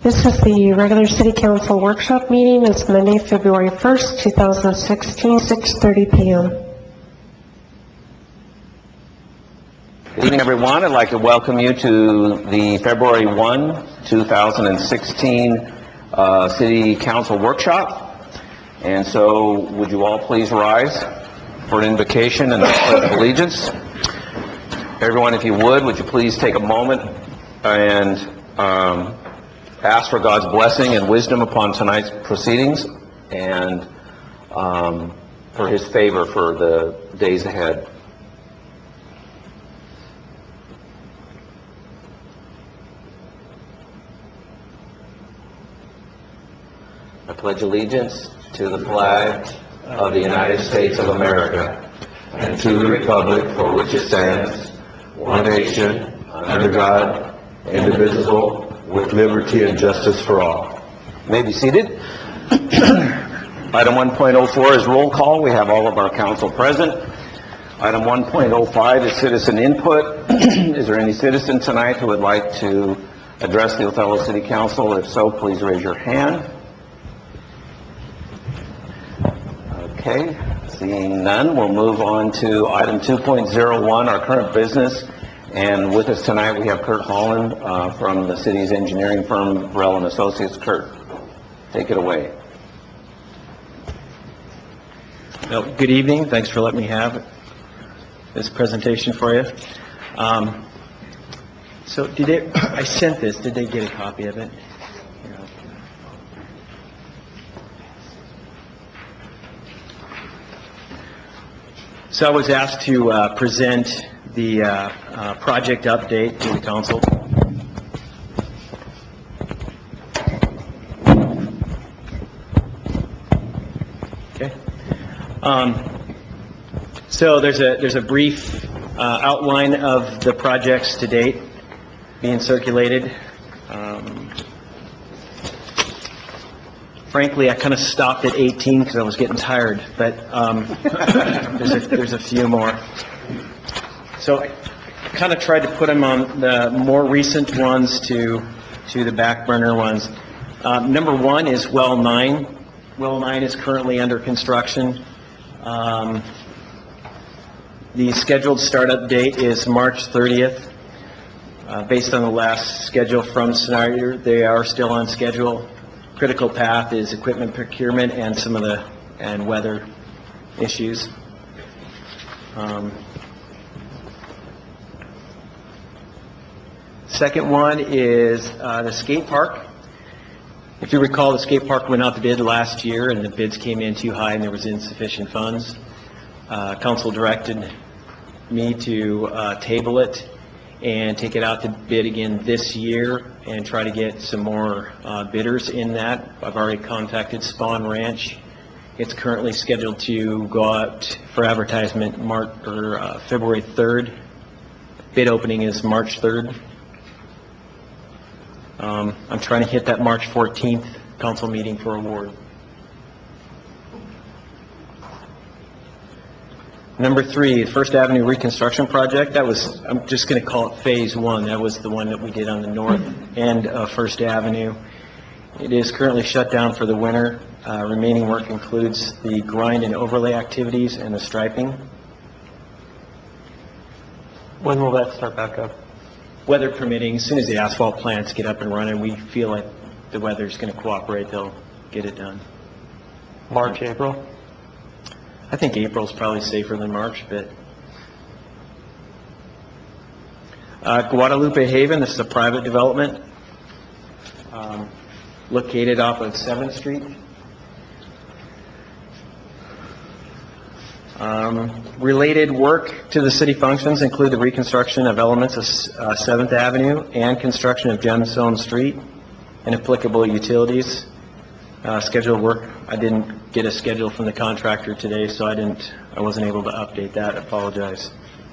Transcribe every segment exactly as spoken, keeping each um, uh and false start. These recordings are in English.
This is the regular City Council workshop meeting. It's Monday, February first, two thousand sixteen, six thirty p m Good evening, everyone. I'd like to welcome you to the February first, two thousand sixteen uh, City Council workshop. And so, would you all please rise for an invocation and the Pledge of Allegiance? Everyone, if you would, would you please take a moment and um, ask for God's blessing and wisdom upon tonight's proceedings, and um, for His favor for the days ahead. I pledge allegiance to the flag of the United States of America and to the republic for which it stands, one nation, under God, indivisible, with liberty and justice for all. You may be seated. Item one point oh four is roll call. We have all of our council present. Item one point oh five is citizen input. Is there any citizen tonight who would like to address the Othello City Council? If so, please raise your hand. Okay, seeing none, we'll move on to item two point oh one, our current business. And with us tonight, we have Kurt Holland uh, from the city's engineering firm, Burrell and Associates. Kurt, take it away. Well, good evening. Thanks for letting me have this presentation for you. Um, so, did they? I sent this. Did they get a copy of it? So I was asked to uh, present the uh, uh, project update to the council. Okay. Um, so there's a there's a brief uh, outline of the projects to date being circulated. Um, Frankly, I kind of stopped at eighteen because I was getting tired, but um, there's, a, there's a few more. So I kind of tried to put them on the more recent ones to to the back burner ones. Um, number one is Well nine. Well nine is currently under construction. Um, the scheduled startup date is March thirtieth. Uh, based on the last schedule from Snyder, they are still on schedule. Critical path is equipment procurement and some of the and weather issues. Um, second one is uh, the skate park. If you recall, the skate park went out to bid last year, and the bids came in too high, and there was insufficient funds. Uh, council directed me to uh, table it and take it out to bid again this year and try to get some more uh, bidders in that. I've already contacted Spawn Ranch. It's currently scheduled to go out for advertisement March or uh, February third. Bid opening is March third. Um, I'm trying to hit that March fourteenth council meeting for award. Number three, First Avenue reconstruction project. That was, I'm just going to call it phase one. That was the one that we did on the north end of First Avenue. It is currently shut down for the winter. Uh, remaining work includes the grind and overlay activities and the striping. When will that start back up? Weather permitting, as soon as the asphalt plants get up and running, we feel like the weather's going to cooperate, they'll get it done. March, April? I think April's probably safer than March, but uh, Guadalupe Haven, this is a private development um, located off of seventh street. Um, related work to the city functions include the reconstruction of elements of uh, seventh Avenue and construction of Gemstone Street and applicable utilities. Uh, scheduled work, I didn't get a schedule from the contractor today, so I didn't, I wasn't able to update that. I apologize.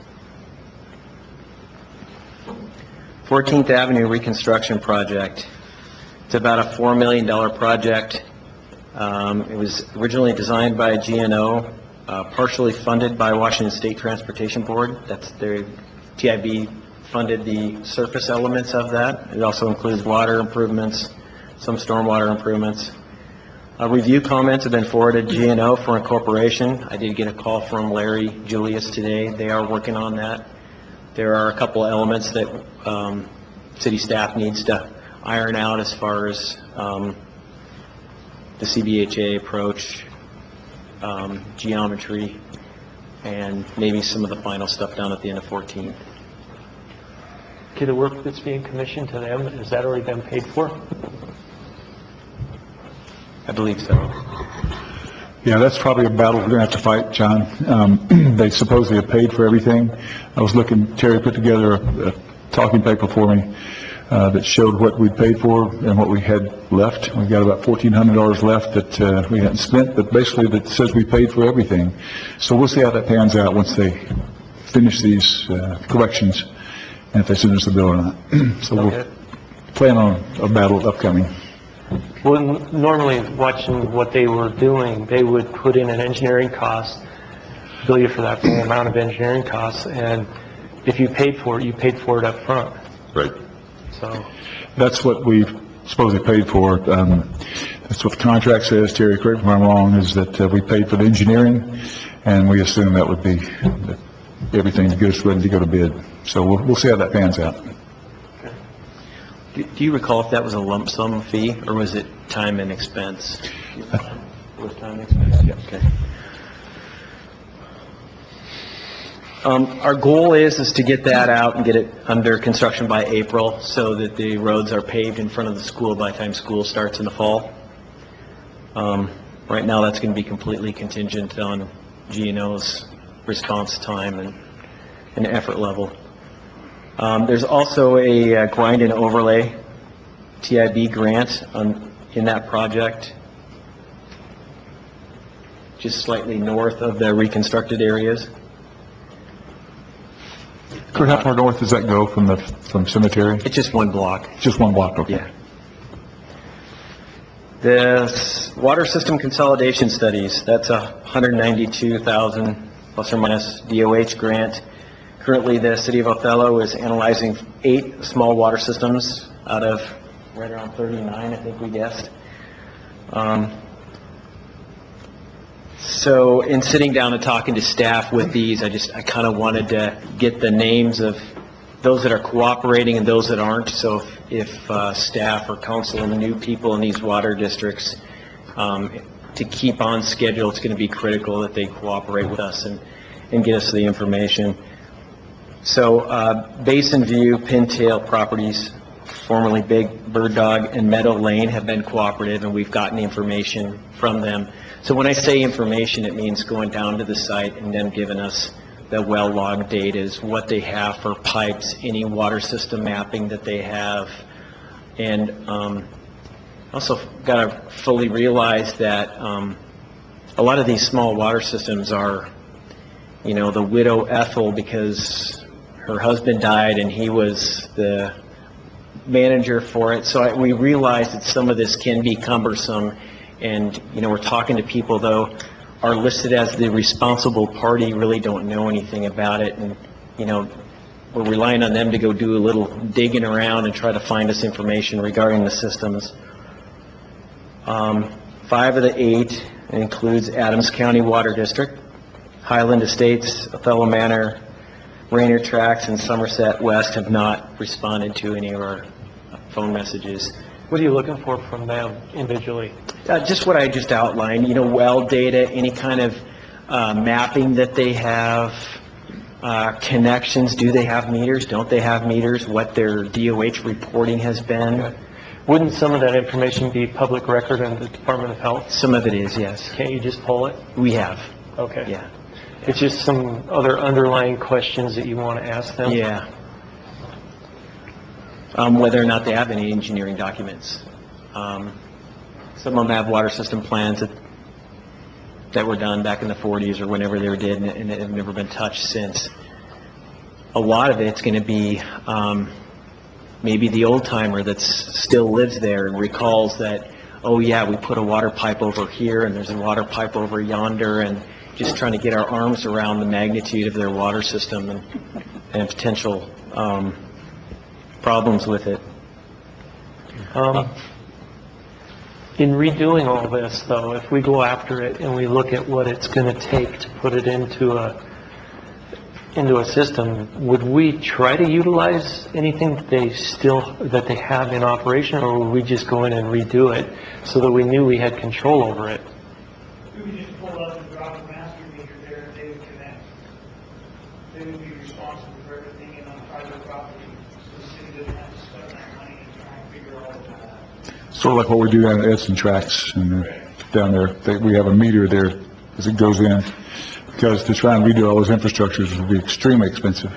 fourteenth Avenue reconstruction project. It's about a four million dollar project. Um, it was originally designed by G N O, uh, partially funded by Washington State Transportation Board. That's their T I B funded the surface elements of that. It also includes water improvements, some stormwater improvements. Uh, Review comments have been forwarded to G and O for incorporation. I did get a call from Larry Julius today. They are working on that. There are a couple elements that um, city staff needs to iron out as far as um, the C B H A approach, um, geometry, and maybe some of the final stuff down at the end of fourteen. Okay, the work that's being commissioned to them, has that already been paid for? I believe so. Yeah, that's probably a battle we're going to have to fight, John. Um, they supposedly have paid for everything. I was looking, Terry put together a, a talking paper for me uh, that showed what we paid for and what we had left. We've got about fourteen hundred dollars left that uh, we hadn't spent, but basically that says we paid for everything. So we'll see how that pans out once they finish these uh, corrections and if they send us the bill or not. So we'll Okay. plan on a battle upcoming. Well, n- normally, watching what they were doing, they would put in an engineering cost, bill you for that full amount of engineering costs, and if you paid for it, you paid for it up front. Right. So, That's what we supposedly paid for. Um, That's what the contract says, Terry, correct me if I'm wrong, is that uh, we paid for the engineering, and we assume that would be, that everything goes, ready to go to bid. So we'll, we'll see how that pans out. Do do you recall if that was a lump sum fee, or was it time and expense? It was time and expense? Yeah, okay. Um, Our goal is, is to get that out and get it under construction by April, so that the roads are paved in front of the school by the time school starts in the fall. Um, Right now, that's going to be completely contingent on G and O's response time and, and effort level. Um, There's also a uh, grind and overlay T I B grant on, in that project, just slightly north of the reconstructed areas. Kurt, how far north does that go from the, from cemetery? It's just one block. Just one block, okay. Yeah. The s- water system consolidation studies, that's a one hundred ninety-two thousand plus or minus D O H grant. Currently, the city of Othello is analyzing eight small water systems out of right around thirty-nine, I think we guessed. Um, So in sitting down and talking to staff with these, I just, I kind of wanted to get the names of those that are cooperating and those that aren't. So if, if uh, staff or council and the new people in these water districts, um, to keep on schedule, it's going to be critical that they cooperate with us and, and get us the information. So uh, Basin View, Pintail Properties, formerly Big Bird Dog, and Meadow Lane have been cooperative, and we've gotten information from them. So when I say information, it means going down to the site and them giving us the well log data, is what they have for pipes, any water system mapping that they have. And um, also got to fully realize that um, a lot of these small water systems are, you know, the widow Ethel, because her husband died and he was the manager for it. So I, we realize that some of this can be cumbersome. And, you know, we're talking to people, though, are listed as the responsible party, really don't know anything about it. And, you know, we're relying on them to go do a little digging around and try to find us information regarding the systems. Um, five of the eight includes Adams County Water District, Highland Estates, Othello Manor, Rainier Tracts, and Somerset West have not responded to any of our phone messages. what are you looking for from them individually? Uh, Just what I just outlined, you know, well data, any kind of uh, mapping that they have, uh, connections, do they have meters, don't they have meters, what their D O H reporting has been. Wouldn't some of that information be public record in the Department of Health? Some of it is, yes. Can't you just pull it? We have, Okay. yeah. It's just some other underlying questions that you want to ask them? Yeah. Um, Whether or not they have any engineering documents. Um, Some of them have water system plans that, that were done back in the forties or whenever they were did, and and have never been touched since. A lot of it's going to be um, maybe the old timer that still lives there and recalls that, oh yeah, we put a water pipe over here and there's a water pipe over yonder, and just trying to get our arms around the magnitude of their water system and, and potential um, problems with it. Um, In redoing all this, though, if we go after it and we look at what it's going to take to put it into a, into a system, would we try to utilize anything that they still, that they have in operation, or would we just go in and redo it so that we knew we had control over it? We would just pull up and drop a master meter there, and they would connect. They would be responsible for everything in on private property, so the city doesn't have to spend that money and try and figure all of that out. Sort of like what we do down at Edson Tracks and uh, down there. They, we have a meter there as it goes in, because to try and redo all those infrastructures would be extremely expensive.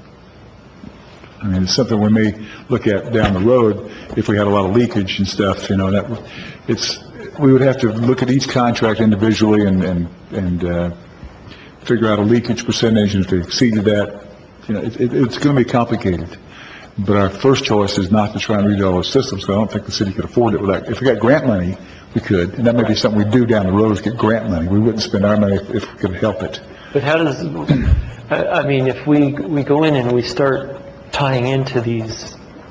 I mean, it's something we may look at down the road if we had a lot of leakage and stuff, you know, that, would- it's, we would have to look at each contract individually and, and, and, uh, figure out a leakage percentage, and if they exceeded that, you know, it, it, it's gonna be complicated. But our first choice is not to try and redo all those systems, because I don't think the city could afford it without, if we got grant money, we could, and that may be something we do down the road, is get grant money. We wouldn't spend our money if, if we could help it. But how does, I, I mean, if we, we go in and we start tying into these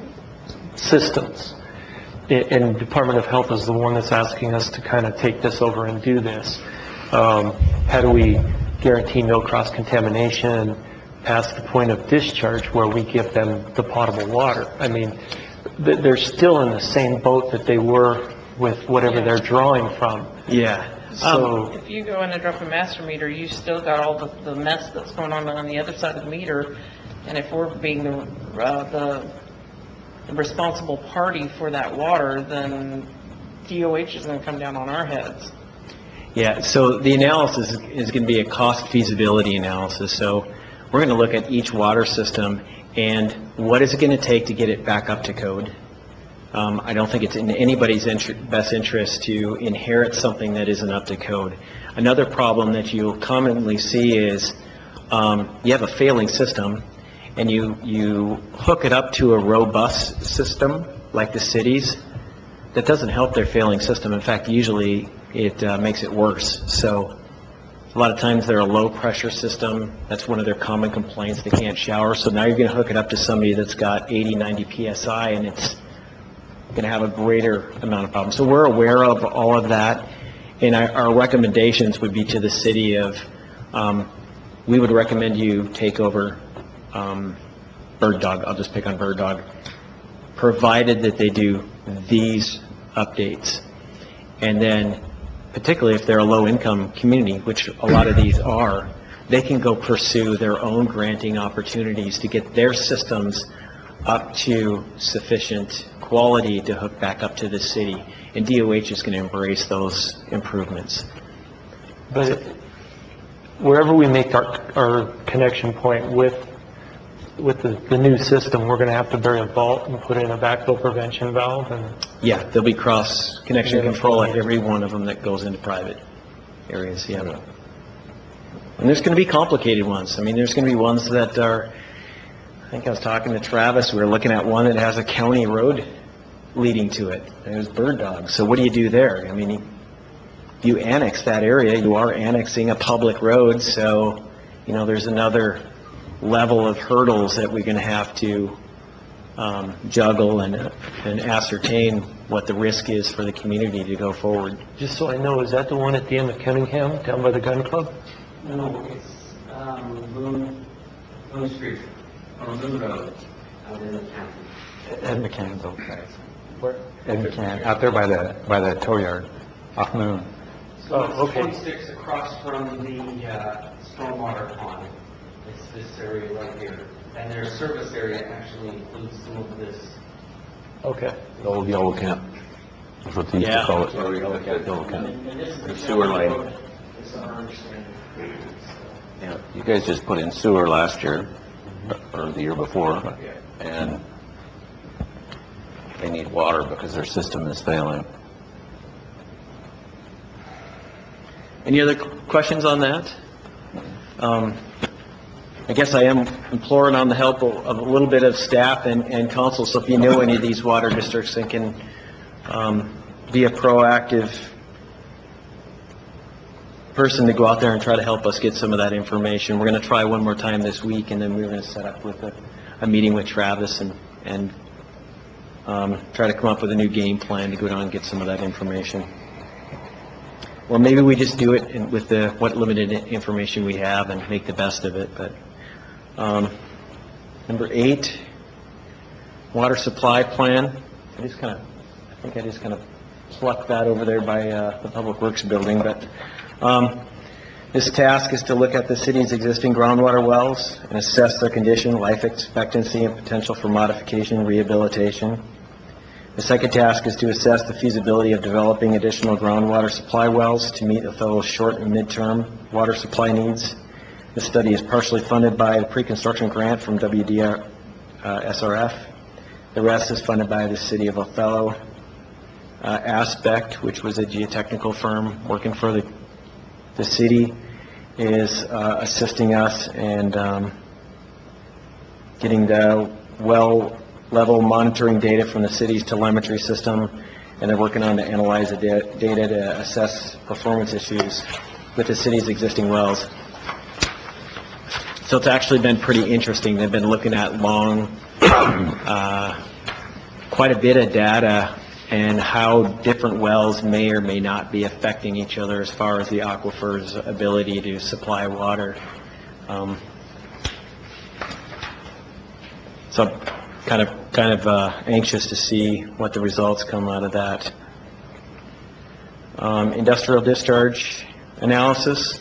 systems, a- and Department of Health is the one that's asking us to kind of take this over and do this, um, how do we guarantee no cross-contamination past the point of discharge where we give them the potable water? I mean, th- they're still in the same boat that they were with whatever they're drawing from. Yeah. So, If you go in and drop a master meter, you still got all the, the mess that's going on on the other side of the meter. And if we're being the, uh, the the responsible party for that water, then D O H is gonna come down on our heads. Yeah, so the analysis is going to be a cost feasibility analysis. So we're going to look at each water system and what is it going to take to get it back up to code. Um, I don't think it's in anybody's inter- best interest to inherit something that isn't up to code. Another problem that you'll commonly see is um, you have a failing system, and you, you hook it up to a robust system like the cities. That doesn't help their failing system. In fact, usually it uh, makes it worse. So a lot of times they're a low-pressure system. That's one of their common complaints. They can't shower. So now you're going to hook it up to somebody that's got eighty, ninety P S I, and it's going to have a greater amount of problems. So we're aware of all of that, and our, our recommendations would be to the city of, um, we would recommend you take over um, Bird Dog. I'll just pick on Bird Dog, provided that they do these updates. And then, particularly if they're a low-income community, which a lot of these are, they can go pursue their own granting opportunities to get their systems up to sufficient quality to hook back up to the city. And D O H is going to embrace those improvements. but wherever we make our, our connection point with, with the, the new system, we're going to have to bury a vault and put in a backflow prevention valve, and Yeah, there'll be cross-connection control at every one of them that goes into private areas, yeah. And there's going to be complicated ones. I mean, there's going to be ones that are, I think I was talking to Travis, we were looking at one that has a county road leading to it. There's Bird Dog. So what do you do there? I mean, you- you annex that area, you are annexing a public road, so, you know, there's another level of hurdles that we're going to have to um, juggle and, uh, and ascertain what the risk is for the community to go forward. just so I know, is that the one at the end of Cunningham, down by the gun club? No, it's, um, Boone, Boone Street, or Boone Road, out in the county. Ed McCann's old place. Where? Ed McCann, out there by the, by the tow yard, off Moon. So Oh, it's okay. twenty-six across from the, uh, stormwater pond. It's this area right here. And their service area actually includes some of this. Okay. The old yellow camp. That's what they used to Yeah. call it. Yellow camp. And this is The sewer line. It's our understanding. Yeah, you guys just put in sewer last year, or the year before, and they need water because their system is failing. Any other questions on that? Um, I guess I am imploring on the help of of a little bit of staff and, and council, so if you know any of these water districts that can um, be a proactive person to go out there and try to help us get some of that information. We're going to try one more time this week, and then we're going to set up with a, a meeting with Travis and, and um, try to come up with a new game plan to go down and get some of that information. Or maybe we just do it in- with the, what limited i- information we have and make the best of it, but, um, number eight, water supply plan. I just kind of, I think I just kind of plucked that over there by, uh, the Public Works building, but, um, this task is to look at the city's existing groundwater wells and assess their condition, life expectancy, and potential for modification and rehabilitation. The second task is to assess the feasibility of developing additional groundwater supply wells to meet Othello's short and midterm water supply needs. This study is partially funded by the pre-construction grant from W D R S R F. The rest is funded by the City of Othello. Uh, Aspect, which was a geotechnical firm working for the, the city, is uh, assisting us and um, getting the well level monitoring data from the city's telemetry system, and they're working on to analyze the da- data to assess performance issues with the city's existing wells. So it's actually been pretty interesting. They've been looking at long, uh, quite a bit of data and how different wells may or may not be affecting each other as far as the aquifer's ability to supply water. Um, so I'm kind of, kind of uh, anxious to see what the results come out of that. Um, industrial discharge analysis.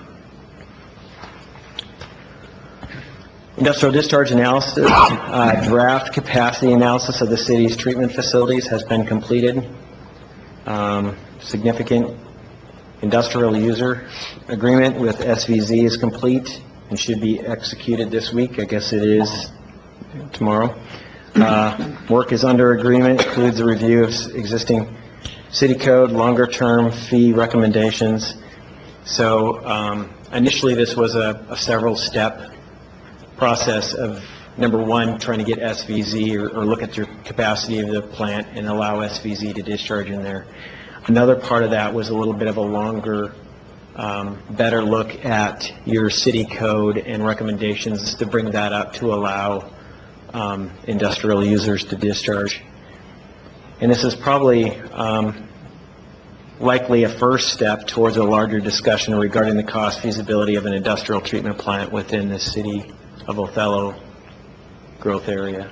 Industrial discharge analysis, uh, draft capacity analysis of the city's treatment facilities has been completed. Um, significant industrial user agreement with S V Z is complete and should be executed this week. I guess it is tomorrow. Uh, work is under agreement, includes a review of existing city code, longer-term fee recommendations. So um, initially this was a, a several-step process of, number one, trying to get S V Z or, or look at your capacity of the plant and allow S V Z to discharge in there. Another part of that was a little bit of a longer, um, better look at your city code and recommendations to bring that up to allow um, industrial users to discharge. And this is probably um, likely a first step towards a larger discussion regarding the cost feasibility of an industrial treatment plant within the city of Othello growth area.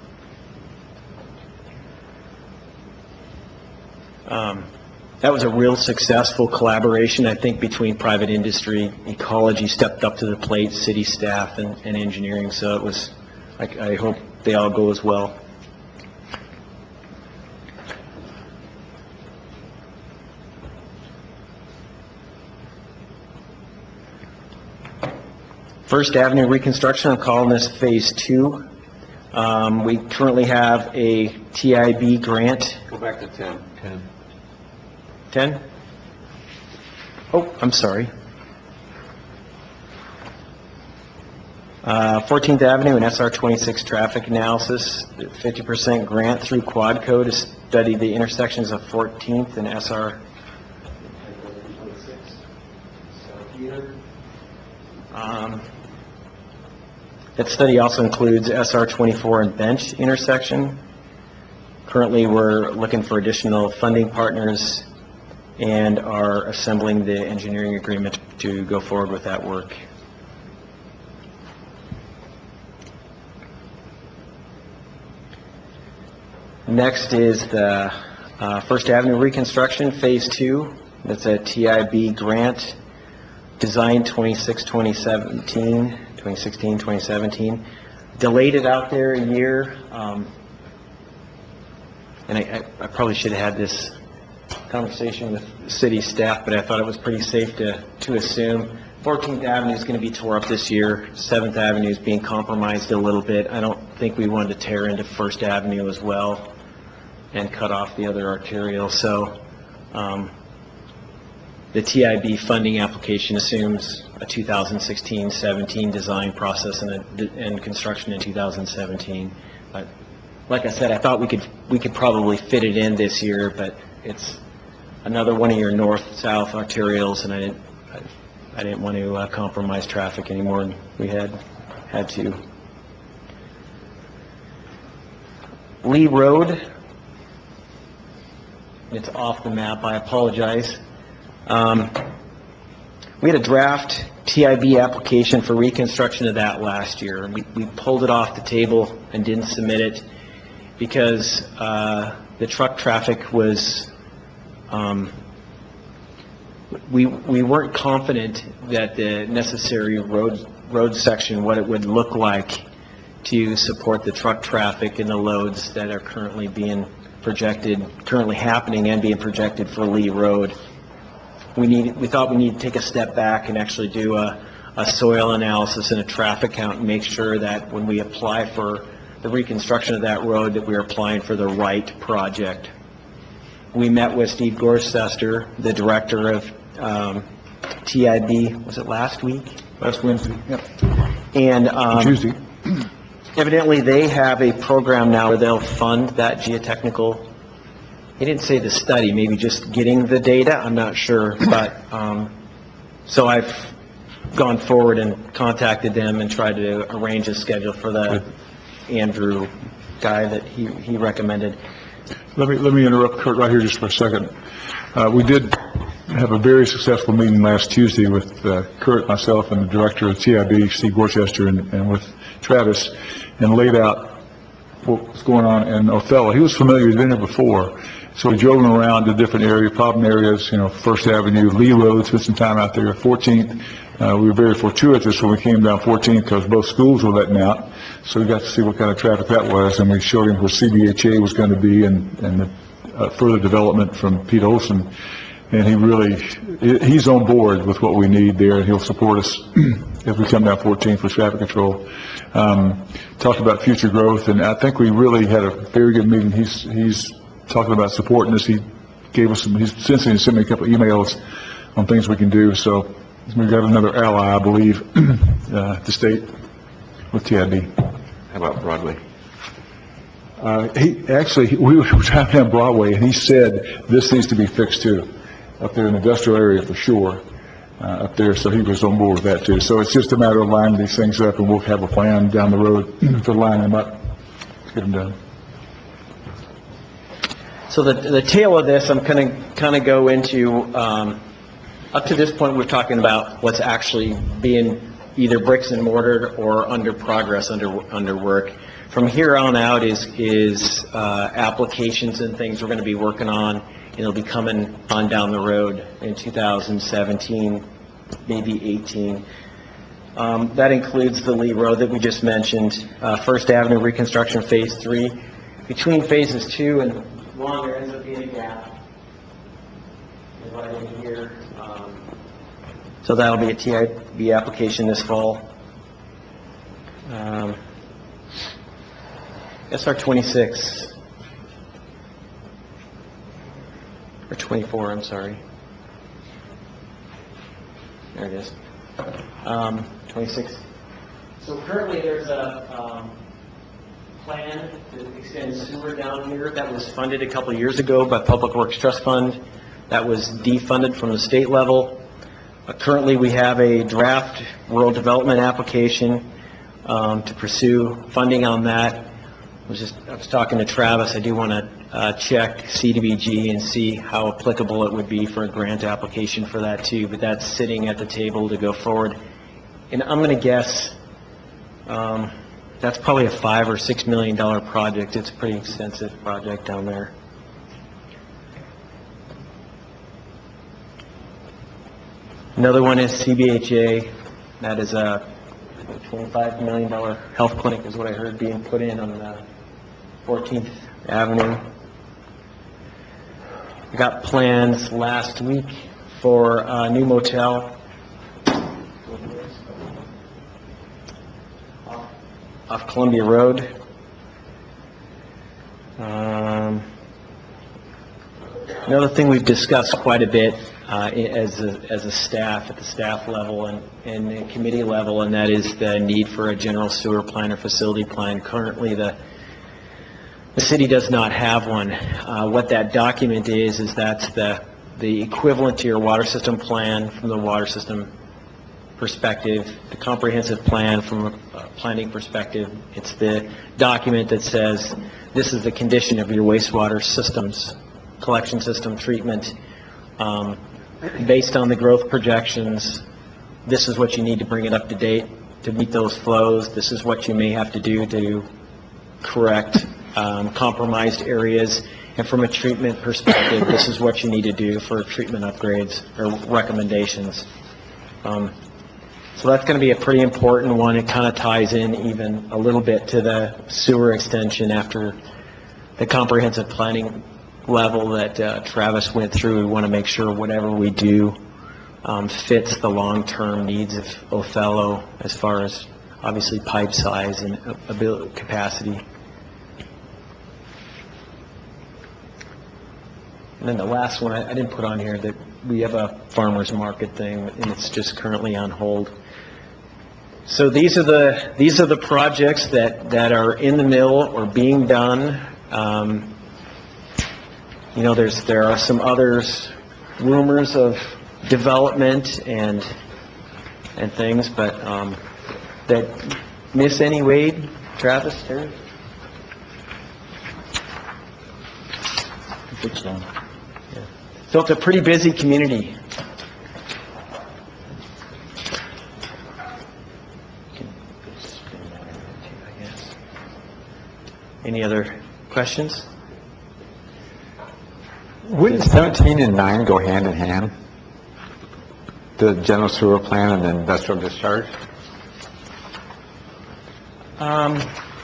Um, that was a real successful collaboration, I think, between private industry, ecology stepped up to the plate, city staff, and, and engineering. So it was, I, I hope they all go as well. First Avenue reconstruction, I'm calling this phase two. Um, we currently have a T I B grant. Go back to ten. ten. ten? Oh, I'm sorry. Uh, fourteenth Avenue and S R twenty-six traffic analysis, fifty percent grant through Quadco to study the intersections of fourteenth and S R twenty-six. So here. Um, that study also includes S R twenty-four and Bench intersection. Currently, we're looking for additional funding partners and are assembling the engineering agreement to go forward with that work. Next is the uh, First Avenue reconstruction, phase two. That's a T I B grant, design twenty-six twenty seventeen, twenty sixteen twenty seventeen. Delayed it out there a year, um, and I, I, I probably should have had this conversation with city staff, but I thought it was pretty safe to, to assume. fourteenth Avenue is going to be tore up this year. seventh Avenue is being compromised a little bit. I don't think we wanted to tear into First Avenue as well and cut off the other arterial. So um, the T I B funding application assumes a two thousand sixteen seventeen design process and, a, and construction in two thousand seventeen. But like I said, I thought we could we could probably fit it in this year, but it's another one of your north-south arterials, and I didn't I, I didn't want to uh, compromise traffic anymore than we had had to. Lee Road, it's off the map, I apologize. Um, we had a draft T I B application for reconstruction of that last year, and we, we pulled it off the table and didn't submit it because uh, the truck traffic was, um, we, we weren't confident that the necessary road, road section, what it would look like to support the truck traffic and the loads that are currently being projected, currently happening and being projected for Lee Road. We need, we thought we need to take a step back and actually do a, a soil analysis and a traffic count and make sure that when we apply for the reconstruction of that road, that we're applying for the right project. We met with Steve Gorcester, the director of um, T I B, was it last week? Last Wednesday, yep. And um, Tuesday. evidently they have a program now where they'll fund that geotechnical, he didn't say the study, maybe just getting the data, I'm not sure, but, um, so I've gone forward and contacted them and tried to arrange a schedule for the Andrew guy that he, he recommended. Let me, let me interrupt Kurt right here just for a second. Uh, we did have a very successful meeting last Tuesday with uh, Kurt, myself, and the director of T I B, Steve Gorchester, and, and with Travis, and laid out what was going on in Othello. He was familiar, he'd been there before, so we drove him around to different areas, problem areas, you know, First Avenue, Lee Road, spent some time out there, fourteenth. Uh, we were very fortuitous when we came down fourteenth because both schools were letting out, so we got to see what kind of traffic that was, and we showed him where C B H A was going to be and, and the uh, further development from Pete Olson. And he really, he's on board with what we need there, and he'll support us if we come down fourteenth for traffic control. Um, talked about future growth, and I think we really had a very good meeting. He's, he's talking about supporting us. He gave us some, he's since he sent me a couple of emails on things we can do. So we've got another ally, I believe, uh, the state with T I B. How about Broadway? Uh, he, actually, we were driving down Broadway, and he said, this needs to be fixed too, up there in the industrial area for sure, uh, up there, so he was on board with that too. So it's just a matter of lining these things up, and we'll have a plan down the road to line them up, get them done. So the, the tail of this, I'm going to kind of go into, um, up to this point, we're talking about what's actually being either bricks and mortar or under progress, under, under work. From here on out is, is uh, applications and things we're going to be working on, and it'll be coming on down the road in two thousand seventeen, maybe eighteen. Um, that includes the Lee Road that we just mentioned, uh, First Avenue reconstruction phase three. Between phases two and one, there ends up being a gap. And right in here. Um, so that'll be a T I B application this fall. Um, S R twenty-six, or twenty-four, I'm sorry. There it is. Um, twenty-six. So currently there's a um, plan to extend sewer down here that was funded a couple of years ago by Public Works Trust Fund. That was defunded from the state level. Uh, currently we have a draft rural development application um, to pursue funding on that. I was just, I was talking to Travis, I do want to uh, check C D B G and see how applicable it would be for a grant application for that too, but that's sitting at the table to go forward. And I'm going to guess um, that's probably a five or six million dollar project. It's a pretty extensive project down there. Another one is C B H A. That is a twenty-five million dollar health clinic is what I heard being put in on the fourteenth Avenue. We got plans last week for a new motel off, off Columbia Road. Um, another thing we've discussed quite a bit uh, as a, as a staff, at the staff level and, and the committee level, and that is the need for a general sewer plan or facility plan. Currently, the the city does not have one. Uh, what that document is, is that's the, the equivalent to your water system plan from the water system perspective, the comprehensive plan from a uh, planning perspective. It's the document that says, this is the condition of your wastewater systems, collection system, treatment. Um, based on the growth projections, this is what you need to bring it up to date to meet those flows. This is what you may have to do to correct um, compromised areas. And from a treatment perspective, this is what you need to do for treatment upgrades or recommendations. Um, so that's going to be a pretty important one. It kind of ties in even a little bit to the sewer extension after the comprehensive planning level that uh, Travis went through. We want to make sure whatever we do um, fits the long-term needs of Othello as far as obviously pipe size and ability, capacity. And then the last one, I, I didn't put on here that we have a farmer's market thing, and it's just currently on hold. So these are the these are the projects that that are in the mill or being done. Um, you know, there's there are some others, rumors of development and and things, but um, that miss any, Wade, Travis, Terry? I think so. Yeah. So it's a pretty busy community. Any other questions? Wouldn't seventeen and nine go hand in hand? The general sewer plan and the industrial discharge? Um,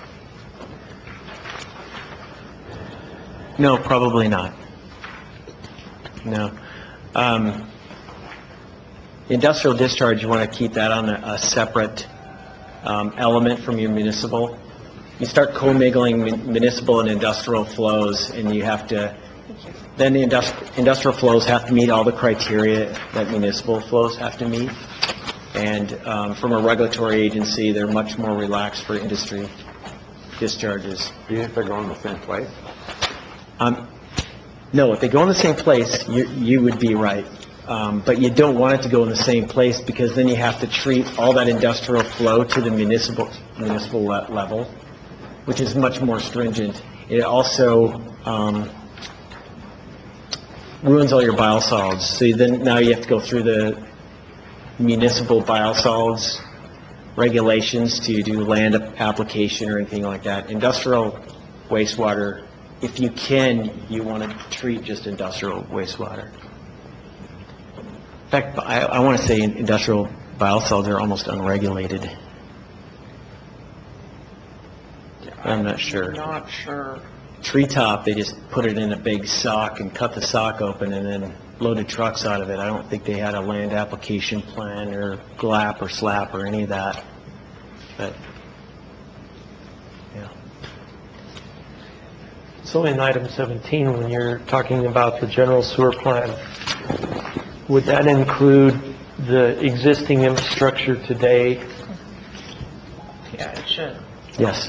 no, probably not. No. Um, industrial discharge, you want to keep that on a, a separate um, element from your municipal. You start commingling mun- municipal and industrial flows, and you have to, then the industri- industrial flows have to meet all the criteria that municipal flows have to meet. And um, from a regulatory agency, they're much more relaxed for industry discharges. Do you think they're going to the same place? Um, no, if they go in the same place, you, you would be right. Um, but you don't want it to go in the same place, because then you have to treat all that industrial flow to the municipal municipal le- level, which is much more stringent. It also um, ruins all your biosolids. So then now you have to go through the municipal biosolids regulations to do land application or anything like that. Industrial wastewater, if you can, you want to treat just industrial wastewater. In fact, I, I want to say industrial biosolids are almost unregulated. I'm not sure. Not sure. Treetop, they just put it in a big sock and cut the sock open and then loaded trucks out of it. I don't think they had a land application plan or G L A P or SLAP or any of that. But, yeah. So in item seventeen, when you're talking about the general sewer plan, would that include the existing infrastructure today? Yeah, it should. Yes.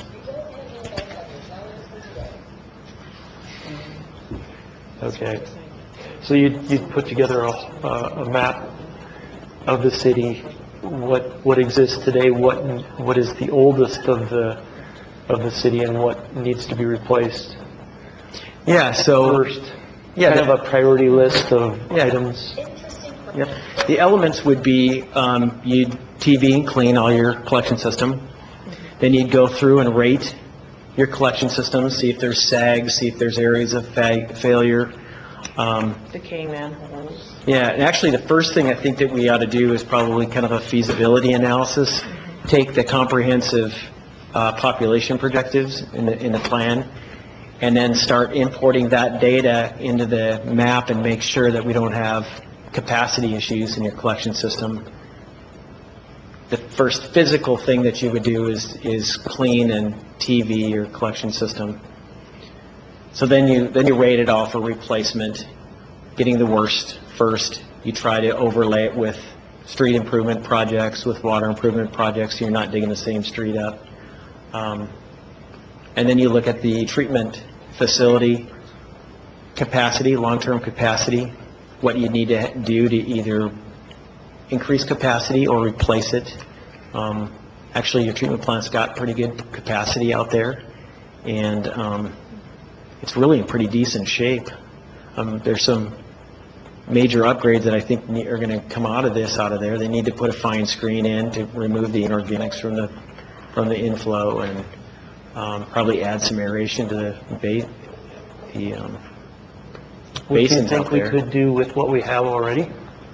Okay. So you'd, you'd put together a, a map of the city, what, what exists today, what, what is the oldest of the, of the city, and what needs to be replaced Yeah, so, first? yeah, Kind the- of a priority list of Yeah. items. Yep. The elements would be, um, you'd T V and clean all your collection system. Then you'd go through and rate your collection systems, see if there's sags, see if there's areas of fa- failure. Um, Decay manholes. yeah, and actually the first thing I think that we ought to do is probably kind of a feasibility analysis. Take the comprehensive, uh, population projectives in the, in the plan, and then start importing that data into the map and make sure that we don't have capacity issues in your collection system. The first physical thing that you would do is, is clean and T V your collection system. So then you, then you rate it all for replacement, getting the worst first. You try to overlay it with street improvement projects, with water improvement projects, so you're not digging the same street up. Um, and then you look at the treatment facility capacity, long-term capacity, what you need to do to either increase capacity or replace it. Um, Actually, your treatment plant's got pretty good capacity out there, and um, it's really in pretty decent shape. Um, There's some major upgrades that I think ne- are going to come out of this, out of there. They need to put a fine screen in to remove the inorganics from the, from the inflow, and um, probably add some aeration to the ba, the um, What do you basins think out we there. could do with what we have already?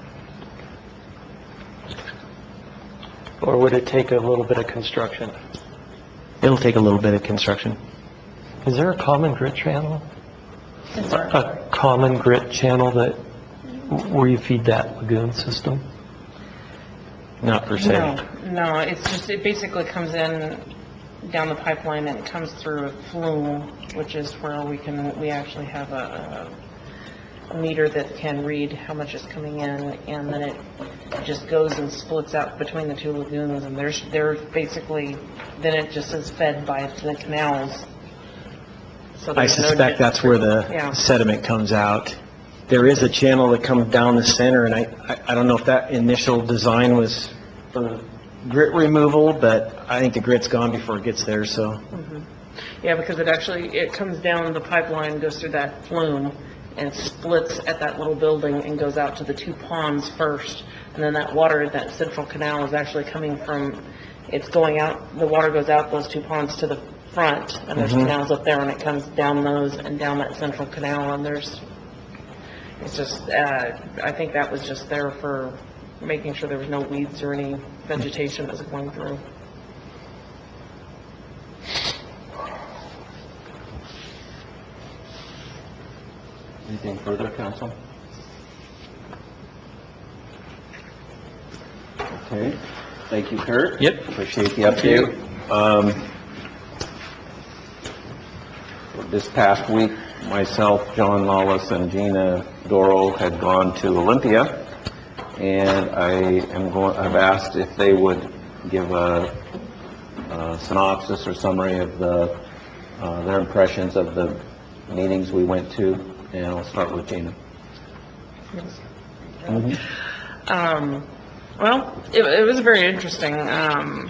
Or would it take a little bit of construction? It'll take a little bit of construction. Is there a common grit channel? A common grit channel that, where you feed that lagoon system? Not per se. No, no, it's just, it basically comes in down the pipeline and it comes through a flume, which is where we can, we actually have a, a meter that can read how much is coming in, and then it just goes and splits out between the two lagoons, and there's, they're basically, then it just is fed by the canals. So I there's no suspect di- that's where the Yeah. sediment comes out. There is a channel that comes down the center, and I, I- I don't know if that initial design was for grit removal, but I think the grit's gone before it gets there, so. Yeah, because it actually, it comes down the pipeline, goes through that flume, and splits at that little building and goes out to the two ponds first. And then that water, that central canal is actually coming from, it's going out, the water goes out those two ponds to the front, and there's canals up there, and it comes down those and down that central canal, and there's, it's just, uh, I think that was just there for making sure there was no weeds or any vegetation that was going through. Anything further, council? Okay, thank you, Kurt. Yep. Appreciate the update. Um, This past week, myself, John Lawless, and Gina Doro had gone to Olympia, and I am going, I've asked if they would give a a synopsis or summary of the, uh, their impressions of the meetings we went to, and I'll start with Gina. Um, well, it, it was very interesting, um,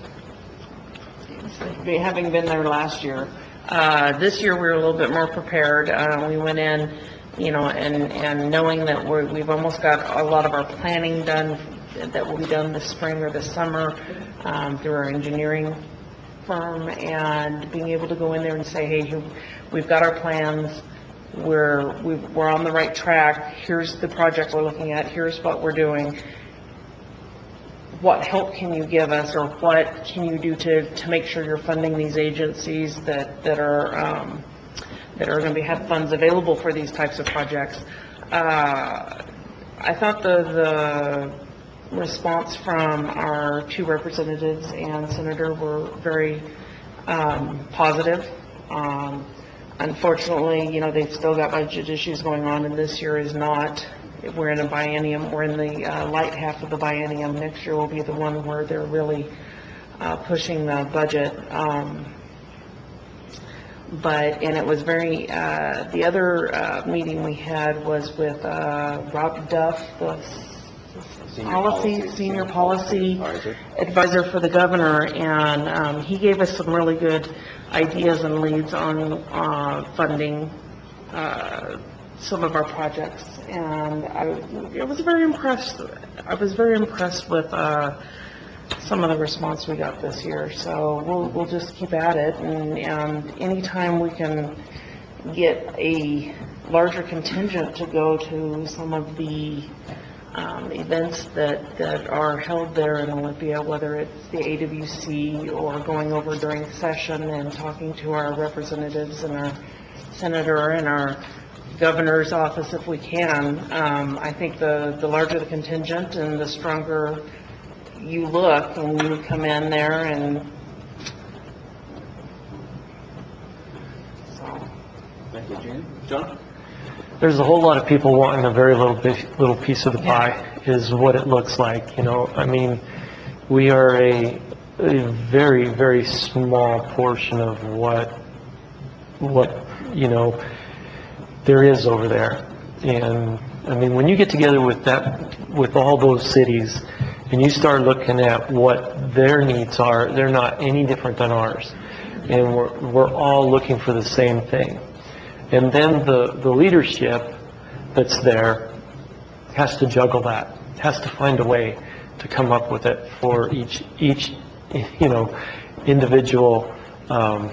having been there last year. Uh, this year, we were a little bit more prepared. Uh, we went in, you know, and, and knowing that we're, we've almost got a lot of our planning done, that will be done this spring or this summer, um, through our engineering firm, and being able to go in there and say, hey, we've got our plans, we're, we've- we're on the right track, here's the project we're looking at, here's what we're doing. What help can you give us, or what can you do to, to make sure you're funding these agencies that, that are, um, that are going to have funds available for these types of projects? Uh, I thought the, the response from our two representatives and senator were very um, positive. Um, Unfortunately, you know, they've still got budget issues going on, and this year is not, we're in a biennium, we're in the uh, light half of the biennium. Next year will be the one where they're really uh, pushing the budget. Um, But, and it was very, uh, the other uh, meeting we had was with uh, Rob Duff, the policy, senior policy advisor for the governor, and um, he gave us some really good ideas and leads on uh, funding uh, some of our projects, and I, I was very impressed. I was very impressed with uh, some of the response we got this year. So we'll we'll just keep at it, and, and anytime we can get a larger contingent to go to some of the um, events that, that are held there in Olympia, whether it's the A W C or going over during session and talking to our representatives and our senator and our governor's office if we can. Um, I think the, the larger the contingent and the stronger you look when you come in there, and so. Thank you, Gina. John? There's a whole lot of people wanting a very little bit, little piece of the pie, is what it looks like, you know. I mean, we are a, a very, very small portion of what, what, you know, there is over there. And I mean, when you get together with that, with all those cities, and you start looking at what their needs are, they're not any different than ours. And we're, we're all looking for the same thing. And then the, the leadership that's there has to juggle that, has to find a way to come up with it for each, each, you know, individual, um,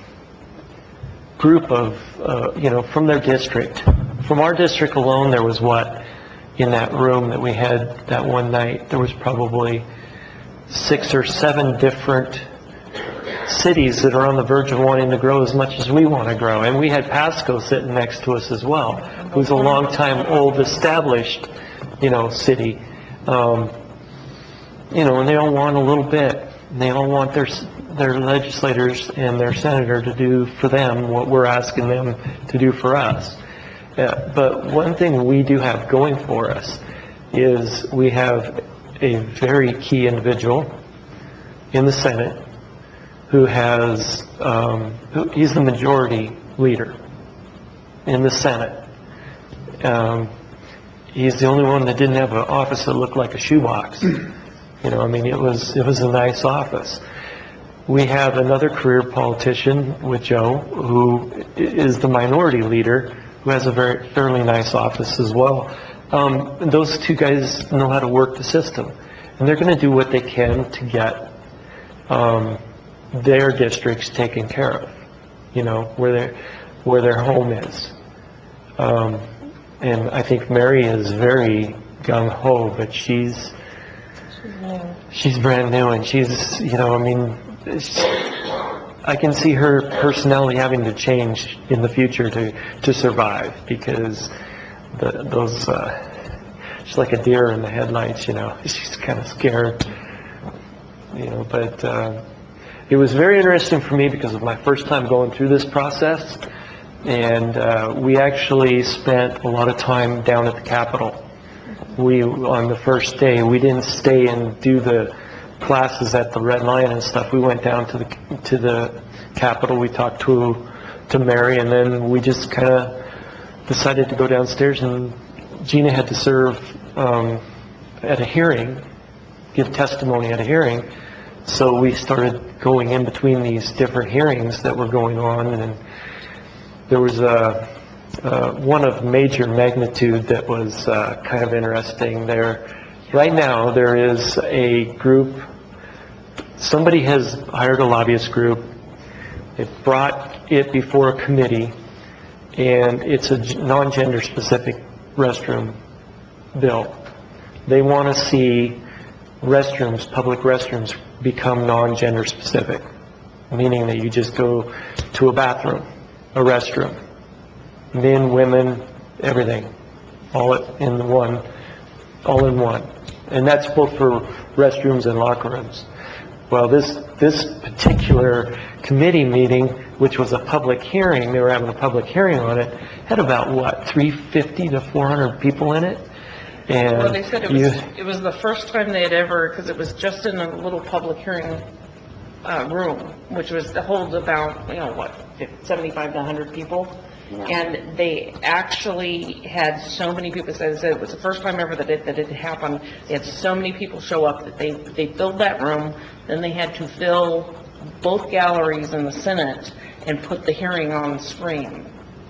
group of, uh, you know, from their district. From our district alone, there was what, in that room that we had that one night, there was probably six or seven different cities that are on the verge of wanting to grow as much as we want to grow. And we had Pasco sitting next to us as well, who's a long-time, old, established, you know, city. Um, you know, and they all want a little bit. And they all want their their legislators and their senator to do for them what we're asking them to do for us. Uh, but one thing we do have going for us is we have a very key individual in the Senate who has, um, who, he's the majority leader in the Senate. Um, he's the only one that didn't have an office that looked like a shoebox. You know, I mean, it was, it was a nice office. We have another career politician with Joe, who is the minority leader, who has a very fairly nice office as well. Um, and those two guys know how to work the system, and they're going to do what they can to get um, their districts taken care of. You know, where their where their home is. Um, and I think Mary is very gung ho, but she's she's brand new, and she's, you know, I mean, I can see her personality having to change in the future to, to survive, because the, those, uh, she's like a deer in the headlights, you know, she's kind of scared, you know, but, uh, it was very interesting for me because of my first time going through this process, and, uh, we actually spent a lot of time down at the Capitol. We, on the first day, we didn't stay and do the classes at the Red Lion and stuff. We went down to the to the Capitol. We talked to to Mary, and then we just kind of decided to go downstairs. And Gina had to serve um, at a hearing, give testimony at a hearing. So we started going in between these different hearings that were going on, and there was a. Uh, one of major magnitude that was uh, kind of interesting there. Right now, there is a group, somebody has hired a lobbyist group, they've brought it before a committee, and it's a non-gender specific restroom bill. They want to see restrooms, public restrooms, become non-gender specific, meaning that you just go to a bathroom, a restroom. Men, women, everything, all in one, all in one. And that's both for restrooms and locker rooms. Well, this, this particular committee meeting, which was a public hearing, they were having a public hearing on it, had about, what, three fifty to four hundred people in it? And Well, they said it you- was, it was the first time they had ever, because it was just in a little public hearing uh, room, which was to hold about, you know, what, seventy-five to one hundred people. And they actually had so many people, as I said, it was the first time ever that it, that it happened. They had so many people show up that they, they filled that room. Then they had to fill both galleries in the Senate and put the hearing on the screen.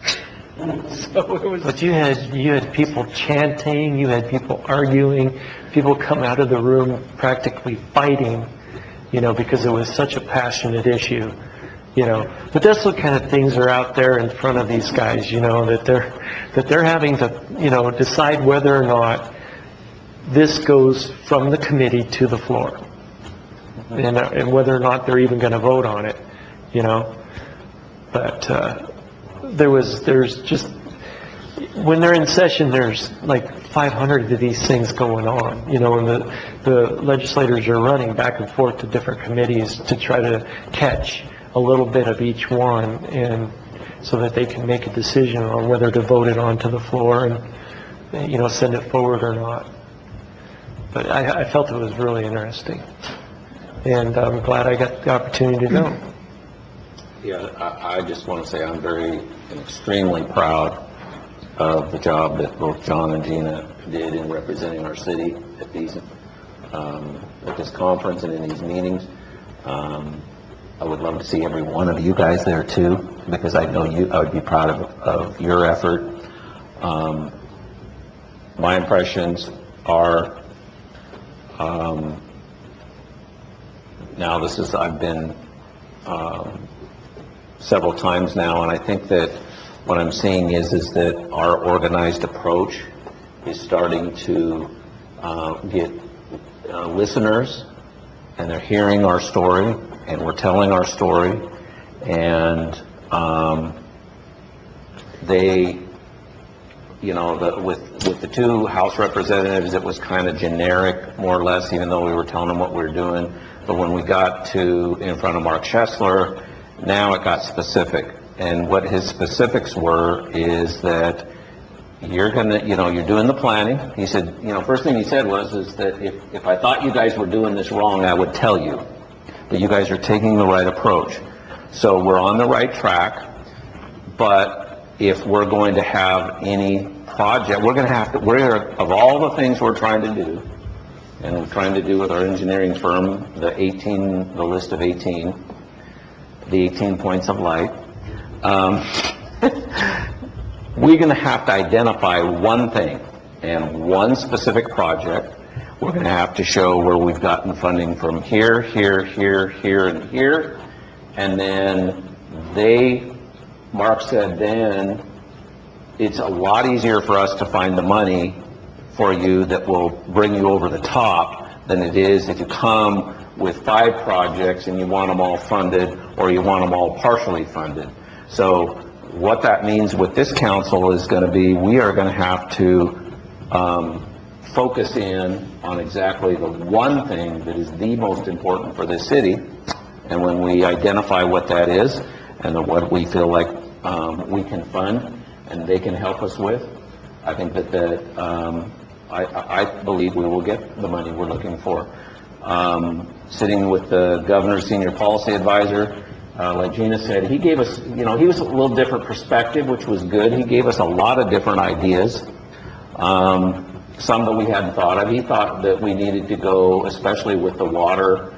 So it was, But you had, you had people chanting, you had people arguing, people come out of the room practically fighting, you know, because it was such a passionate issue, you know. But that's what kind of things are out there in front of these guys, you know, that they're, that they're having to, you know, decide whether or not this goes from the committee to the floor. And, uh, and whether or not they're even going to vote on it, you know. But, uh, there was, there's just, when they're in session, there's like five hundred of these things going on, you know, and the, the legislators are running back and forth to different committees to try to catch a little bit of each one, and so that they can make a decision on whether to vote it onto the floor and, you know, send it forward or not. But I, I felt it was really interesting, and I'm glad I got the opportunity to go. Yeah, I, I just want to say I'm very, extremely proud of the job that both John and Gina did in representing our city at these, um, at this conference and in these meetings. Um, I would love to see every one of you guys there too, because I know you, I would be proud of, of your effort. Um, my impressions are, um, now this is, I've been, um, several times now, and I think that what I'm seeing is, is that our organized approach is starting to, uh, get, uh, listeners, and they're hearing our story, and we're telling our story, and um, they, you know, the, with with the two House representatives, it was kind of generic, more or less, even though we were telling them what we were doing. But when we got to in front of Mark Schessler, now it got specific. And what his specifics were is that you're gonna, you know, you're doing the planning. He said, you know, first thing he said was, is that if, if I thought you guys were doing this wrong, I would tell you. But you guys are taking the right approach. So we're on the right track, but if we're going to have any project, we're going to have to, we're gonna, of all the things we're trying to do, and we're trying to do with our engineering firm, the eighteen, the list of eighteen, the eighteen points of light, um, we're going to have to identify one thing and one specific project. We're going to have to show where we've gotten funding from here, here, here, here, and here. And then they, Mark said then, it's a lot easier for us to find the money for you that will bring you over the top than it is if you come with five projects and you want them all funded or you want them all partially funded. So what that means with this council is going to be, we are going to have to um, focus in on exactly the one thing that is the most important for this city. And when we identify what that is and what we feel like um, we can fund and they can help us with, I think that, that um, I, I believe we will get the money we're looking for. Um, sitting with the governor's senior policy advisor, uh, like Gina said, he gave us, you know, he was a little different perspective, which was good. He gave us a lot of different ideas. Um, some that we hadn't thought of. He thought that we needed to go, especially with the water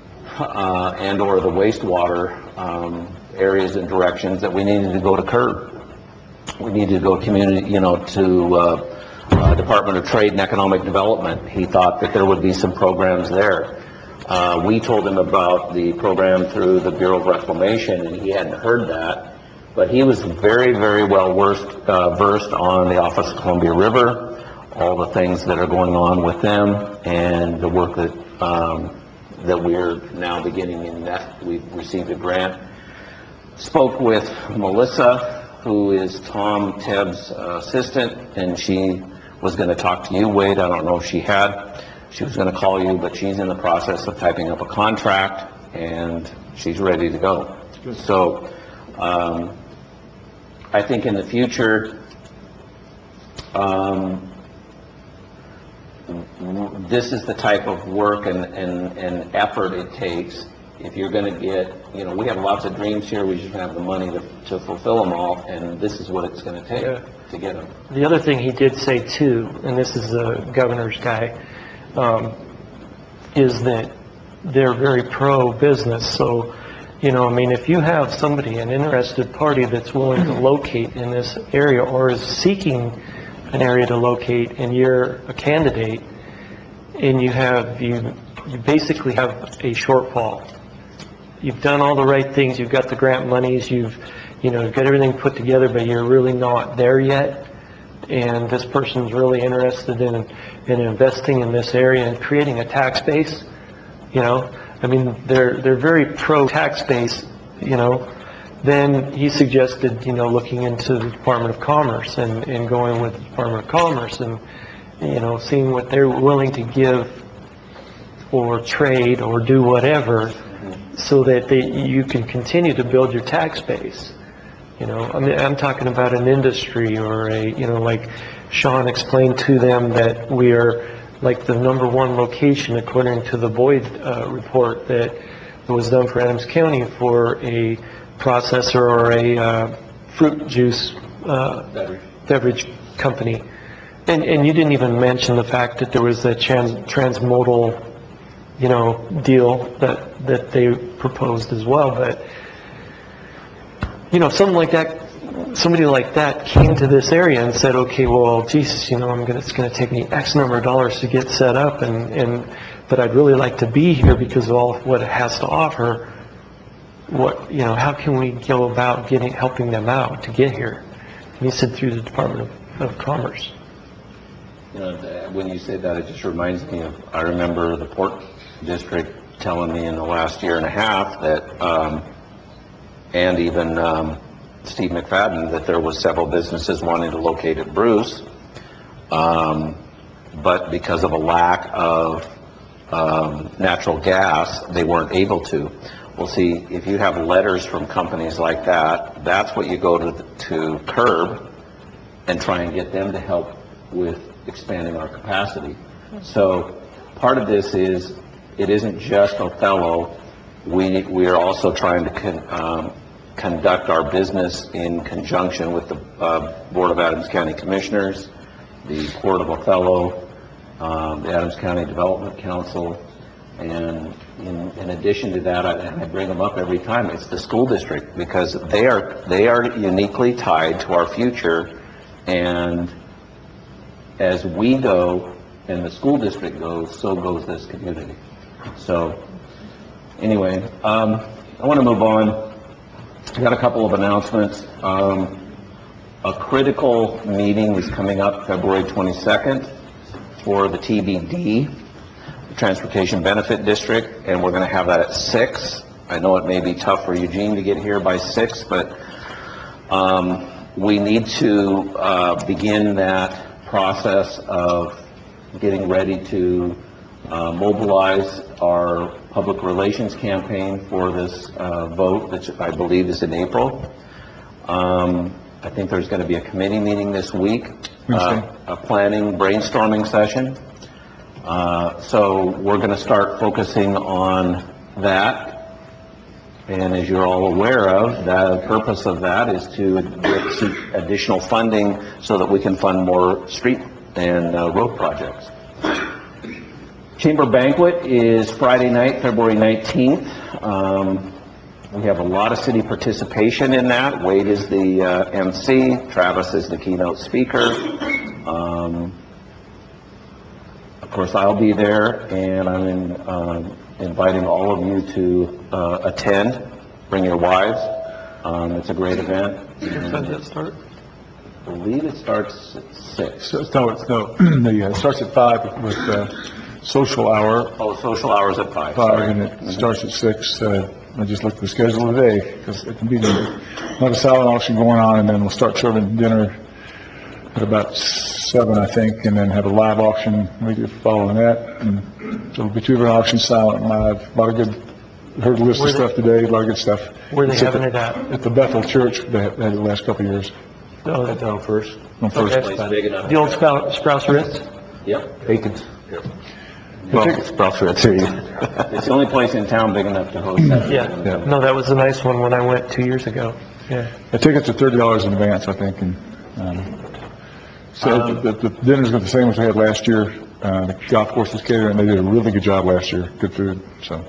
uh, and or the wastewater um, areas and directions, that we needed to go to curb. We needed to go community, you know, to uh, uh, Department of Trade and Economic Development. He thought that there would be some programs there. Uh, we told him about the program through the Bureau of Reclamation, and he hadn't heard that. But he was very, very well versed, uh, versed on the Office of Columbia River, all the things that are going on with them, and the work that um, that we're now beginning in that. We've received a grant. Spoke with Melissa, who is Tom Tebb's uh, assistant, and she was going to talk to you, Wade. I don't know if she had. She was going to call you, but she's in the process of typing up a contract, and she's ready to go. So um, I think in the future, um, this is the type of work and, and, and effort it takes. If you're going to get, you know, we have lots of dreams here, we just have the money to, to fulfill them all, and this is what it's going to take yeah. to get them. The other thing he did say too, and this is the governor's guy, um, is that they're very pro-business. So, you know, I mean, if you have somebody, an interested party that's willing to locate in this area or is seeking an area to locate, and you're a candidate, and you have, you, you basically have a shortfall. You've done all the right things, you've got the grant monies, you've, you know, got everything put together, but you're really not there yet. And this person's really interested in, in investing in this area and creating a tax base, you know. I mean, they're, they're very pro-tax base, you know. Then he suggested, you know, looking into the Department of Commerce and, and going with the Department of Commerce and, you know, seeing what they're willing to give or trade or do whatever so that they, you can continue to build your tax base. You know, I mean, I'm talking about an industry or a, you know, like Sean explained to them that we are like the number one location according to the Boyd uh, report that was done for Adams County for a processor or a uh, fruit juice uh, Beverage. beverage company. And, and you didn't even mention the fact that there was a trans, transmodal, you know, deal that, that they proposed as well, but, you know, something like that, somebody like that came to this area and said, okay, well, Jesus, you know, I'm gonna, it's gonna take me X number of dollars to get set up, and, and, but I'd really like to be here because of all of what it has to offer. What, you know, how can we go about getting, helping them out to get here? And he said through the Department of, of Commerce. You know, the- when you say that, it just reminds me of, I remember the Port District telling me in the last year and a half that, um, and even, um, Steve McFadden, that there was several businesses wanting to locate at Bruce, um, but because of a lack of, um, natural gas, they weren't able to. Well, see, if you have letters from companies like that, that's what you go to, to CURB and try and get them to help with expanding our capacity. So part of this is, it isn't just Othello. We, we are also trying to con, um, conduct our business in conjunction with the uh, Board of Adams County Commissioners, the Port of Othello, um, the Adams County Development Council, and in, in addition to that, I, and I bring them up every time, it's the school district, because they are, they are uniquely tied to our future, and as we go and the school district goes, so goes this community. So anyway, um, I want to move on. I got a couple of announcements. Um, a critical meeting is coming up February twenty-second for the T B D, the Transportation Benefit District, and we're going to have that at six. I know it may be tough for Eugene to get here by six, but um, we need to uh, begin that process of getting ready to uh, mobilize our public relations campaign for this uh, vote, which I believe is in April. Um, I think there's going to be a committee meeting this week, uh, a planning brainstorming session. Uh, so we're going to start focusing on that. And as you're all aware of, the purpose of that is to get some additional funding so that we can fund more street and uh, road projects. Chamber Banquet is Friday night, February nineteenth. Um, we have a lot of city participation in that. Wade is the uh, M C, Travis is the keynote speaker. Um, of course, I'll be there, and I'm in, um, inviting all of you to uh, attend. Bring your wives. Um, it's a great event. When does that start? I believe it starts at six. So, no, it's, no, the, uh, it starts at five with, uh, social hour, Oh, social hours at five. five, sorry. and it starts at six. Uh, I just looked at the schedule today, because it can be another silent auction going on, and then we'll start serving dinner at about seven, I think, and then have a live auction immediately following that. And so it'll be two different auctions, silent and live. A lot of good, heard a list of Where they- stuff today, a lot of good stuff. Where are they It's at having the- it at? At the Bethel Church, they had they had it the last couple of years. Oh, Down first. On First. Okay. Place big enough. the old Sprout, Sprouse Ritz? Yep. Aikens. Well, Sprouts Ritz, here you go. It's the only place in town big enough to host that. Yeah, no, that was a nice one when I went two years ago, yeah. The tickets are thirty dollars in advance, I think, and, um, so the, the the dinner's got the same as we had last year. Uh, the golf course is catering, and they did a really good job last year, good food, so.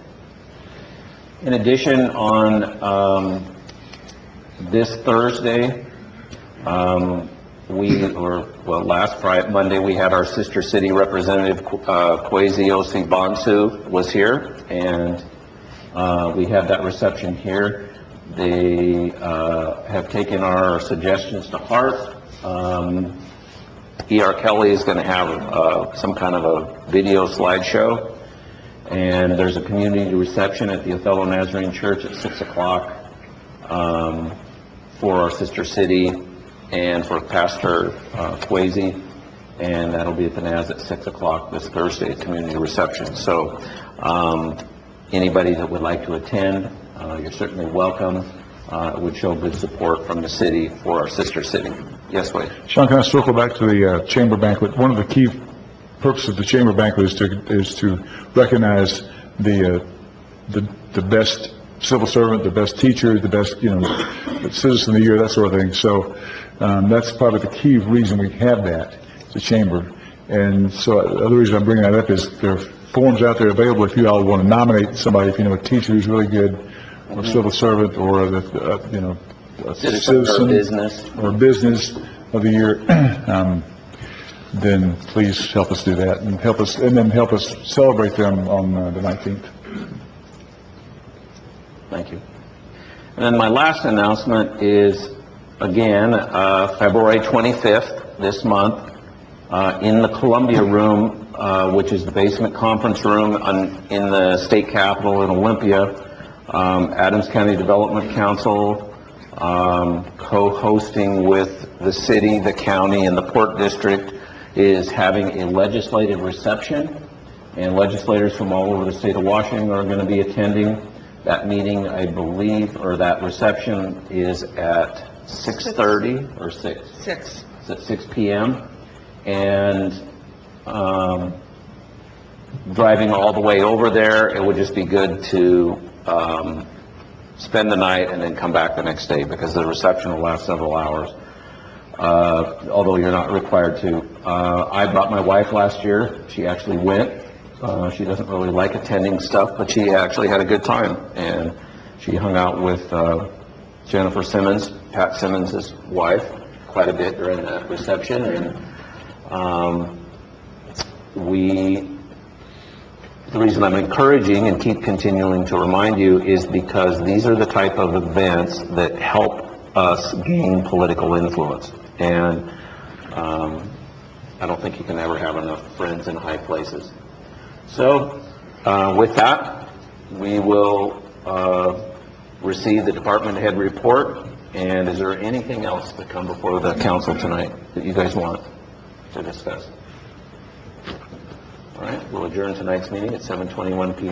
In addition, on um, this Thursday, um, we, or, well, last Friday, Monday, we had our sister city representative, uh, Kwesi Osi Bonsu was here, and uh, we had that reception here. They uh, have taken our suggestions to heart. Um, E R Kelly is going to have uh, some kind of a video slideshow, and there's a community reception at the Othello Nazarene Church at six o'clock um, for our sister city and for Pastor uh, Kwesi, and that'll be at the Naz at six o'clock this Thursday, community reception. So um, anybody that would like to attend, uh, you're certainly welcome. Uh, it would show good support from the city for our sister city. Yes, Wade? Sean, can I circle back to the uh, chamber banquet? One of the key purposes of the chamber banquet is to, is to recognize the, uh, the, the best civil servant, the best teacher, the best, you know, citizen of the year, that sort of thing. So, um, that's probably the key reason we have that, the chamber. And so the other reason I'm bringing that up is there are forms out there available if you all want to nominate somebody, if you know a teacher who's really good, or a civil servant, or the, uh, you know, a Citizen or citizen. business. Or business of the year, um, then please help us do that, and help us, and then help us celebrate them on uh, the nineteenth. Thank you. And then my last announcement is, again, uh, February twenty-fifth, this month, uh, in the Columbia Room, uh, which is the basement conference room on, in the state capitol in Olympia, um, Adams County Development Council, um, co-hosting with the city, the county, and the Port District, is having a legislative reception, and legislators from all over the state of Washington are going to be attending. That meeting, I believe, or that reception is at six thirty or six? Six. It's at six p m And um, driving all the way over there, it would just be good to um, spend the night and then come back the next day, because the reception will last several hours, uh, although you're not required to. Uh, I brought my wife last year. She actually went. Uh, she doesn't really like attending stuff, but she actually had a good time, and she hung out with uh, Jennifer Simmons, Pat Simmons' wife, quite a bit during that reception, and um, we, the reason I'm encouraging and keep continuing to remind you is because these are the type of events that help us gain political influence, and um, I don't think you can ever have enough friends in high places. So, uh, with that, we will uh, receive the department head report. And is there anything else to come before the council tonight that you guys want to discuss? All right, we'll adjourn tonight's meeting at seven twenty-one p m